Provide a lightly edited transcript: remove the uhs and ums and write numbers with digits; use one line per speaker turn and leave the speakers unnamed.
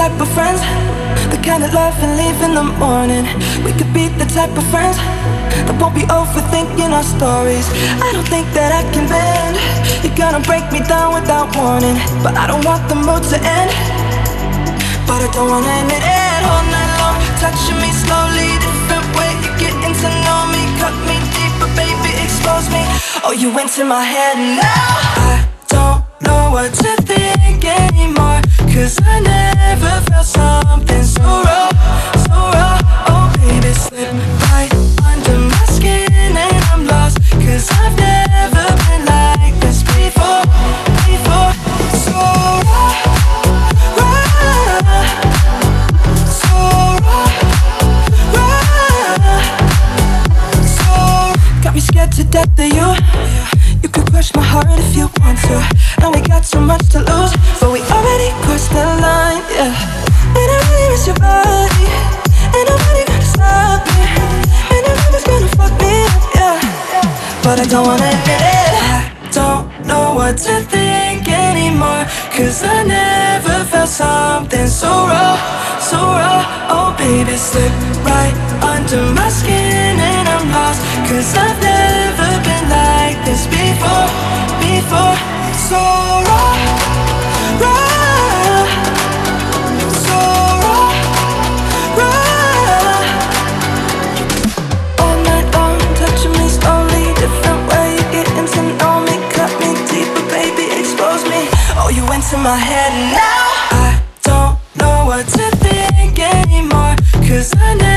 type of friends, the kind that love and leave in the morning. We could be the type of friends that won't be overthinking our stories. I don't think that I can bend. You're gonna break me down without warning, but I don't want the mood to end. But I don't wanna end it all night long, touching me slowly, different way you're getting to know me. Cut me deeper, baby, expose me. Oh, you into my head now. I don't know what to think anymore, 'cause I never felt something so raw, so raw. Oh baby, slip right under my skin and I'm lost, 'cause I've never been like this before, before. So raw, raw, so raw, raw, so. Got me scared to death of you. You could crush my heart if you want to, and we got so much to lose, but we already crossed the line, yeah. And I really miss your body, and nobody gonna stop me, and nobody's gonna fuck me up, yeah. But I don't wanna admit it. I don't know what to think anymore, 'cause I never felt something so raw, so raw. Oh baby, slip right under my skin and I'm lost, 'cause I've never been like this before, before. So raw, raw, so raw, raw. All night long, touching me slowly, different way you're getting to know me. Cut me deeper, baby, expose me. Oh, you into my head now. I don't know what to think anymore, 'cause I never